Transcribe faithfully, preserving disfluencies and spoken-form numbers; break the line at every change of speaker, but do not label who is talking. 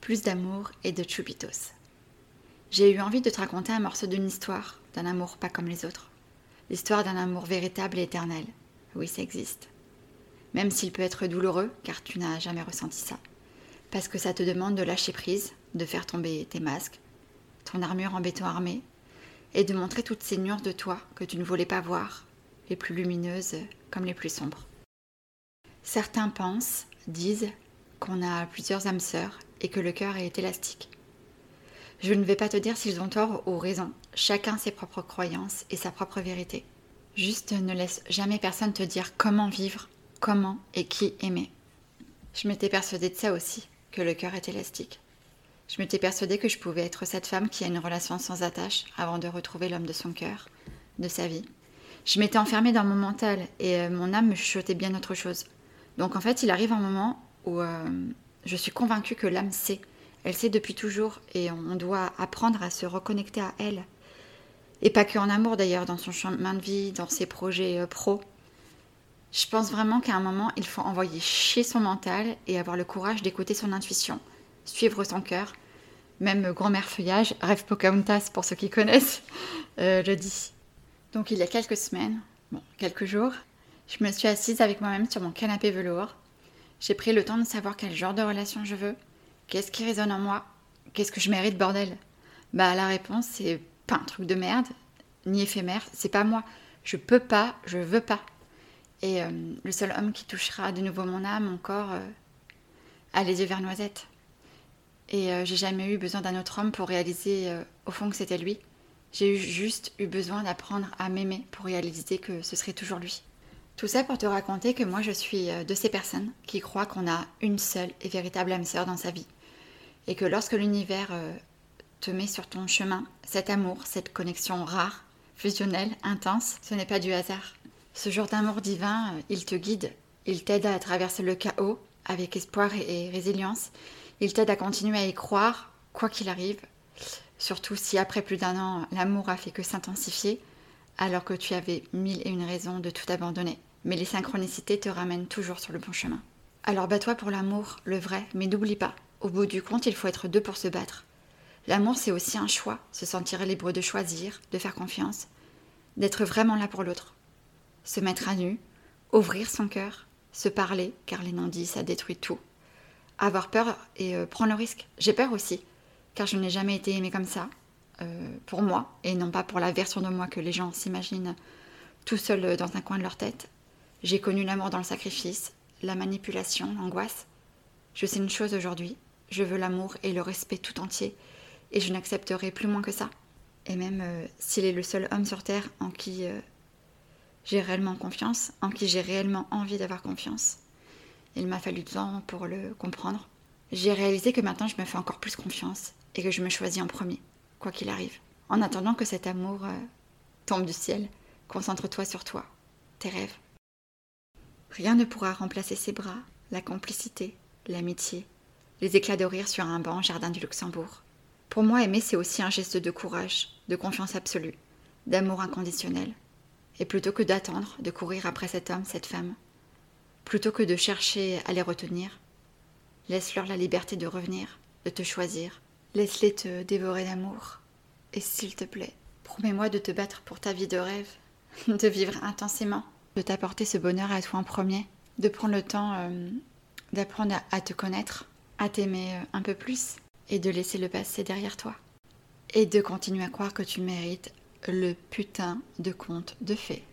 plus d'amour et de chupitos. J'ai eu envie de te raconter un morceau d'une histoire, d'un amour pas comme les autres. L'histoire d'un amour véritable et éternel. Oui, ça existe. Même s'il peut être douloureux, car tu n'as jamais ressenti ça. Parce que ça te demande de lâcher prise, de faire tomber tes masques, ton armure en béton armé, et de montrer toutes ces nuances de toi que tu ne voulais pas voir, les plus lumineuses comme les plus sombres. Certains pensent, disent, qu'on a plusieurs âmes sœurs et que le cœur est élastique. Je ne vais pas te dire s'ils ont tort ou raison, chacun ses propres croyances et sa propre vérité. Juste ne laisse jamais personne te dire comment vivre, comment et qui aimer. Je m'étais persuadée de ça aussi, que le cœur est élastique. Je m'étais persuadée que je pouvais être cette femme qui a une relation sans attache avant de retrouver l'homme de son cœur, de sa vie. Je m'étais enfermée dans mon mental et mon âme me chuchotait bien autre chose. Donc en fait, il arrive un moment où euh, je suis convaincue que l'âme sait. Elle sait depuis toujours et on doit apprendre à se reconnecter à elle. Et pas que en amour d'ailleurs, dans son chemin de vie, dans ses projets euh, pro. Je pense vraiment qu'à un moment, il faut envoyer chier son mental et avoir le courage d'écouter son intuition, suivre son cœur. Même grand-mère feuillage, rêve Pocahontas pour ceux qui connaissent, euh, le dit. Donc il y a quelques semaines, bon, quelques jours, je me suis assise avec moi-même sur mon canapé velours. J'ai pris le temps de savoir quel genre de relation je veux, qu'est-ce qui résonne en moi, qu'est-ce que je mérite, bordel. Bah la réponse, c'est pas un truc de merde, ni éphémère, c'est pas moi. Je peux pas, je veux pas. Et euh, le seul homme qui touchera de nouveau mon âme, mon corps, euh, a les yeux vers Noisette. Et euh, j'ai jamais eu besoin d'un autre homme pour réaliser euh, au fond que c'était lui. J'ai eu, juste eu besoin d'apprendre à m'aimer pour réaliser que ce serait toujours lui. Tout ça pour te raconter que moi je suis euh, de ces personnes qui croient qu'on a une seule et véritable âme sœur dans sa vie. Et que lorsque l'univers euh, te met sur ton chemin cet amour, cette connexion rare, fusionnelle, intense, ce n'est pas du hasard. Ce genre d'amour divin, euh, il te guide, il t'aide à traverser le chaos avec espoir et, et résilience. Il t'aide à continuer à y croire, quoi qu'il arrive, surtout si après plus d'un an, l'amour a fait que s'intensifier, alors que tu avais mille et une raisons de tout abandonner. Mais les synchronicités te ramènent toujours sur le bon chemin. Alors bats-toi pour l'amour, le vrai, mais n'oublie pas, au bout du compte, il faut être deux pour se battre. L'amour, c'est aussi un choix, se sentir libre de choisir, de faire confiance, d'être vraiment là pour l'autre. Se mettre à nu, ouvrir son cœur, se parler, car les non-dits, ça détruit tout. Avoir peur et euh, prendre le risque. J'ai peur aussi, car je n'ai jamais été aimée comme ça, euh, pour moi, et non pas pour la version de moi que les gens s'imaginent tout seuls dans un coin de leur tête. J'ai connu l'amour dans le sacrifice, la manipulation, l'angoisse. Je sais une chose aujourd'hui, je veux l'amour et le respect tout entier, et je n'accepterai plus moins que ça. Et même euh, s'il est le seul homme sur Terre en qui euh, j'ai réellement confiance, en qui j'ai réellement envie d'avoir confiance. Il m'a fallu du temps pour le comprendre. J'ai réalisé que maintenant je me fais encore plus confiance et que je me choisis en premier, quoi qu'il arrive. En attendant que cet amour euh, tombe du ciel, concentre-toi sur toi, tes rêves. Rien ne pourra remplacer ses bras, la complicité, l'amitié, les éclats de rire sur un banc au jardin du Luxembourg. Pour moi, aimer, c'est aussi un geste de courage, de confiance absolue, d'amour inconditionnel. Et plutôt que d'attendre, de courir après cet homme, cette femme, plutôt que de chercher à les retenir, laisse-leur la liberté de revenir, de te choisir. Laisse-les te dévorer d'amour. Et s'il te plaît, promets-moi de te battre pour ta vie de rêve, de vivre intensément, de t'apporter ce bonheur à toi en premier, de prendre le temps euh, d'apprendre à, à te connaître, à t'aimer euh, un peu plus, et de laisser le passé derrière toi. Et de continuer à croire que tu mérites le putain de conte de fées.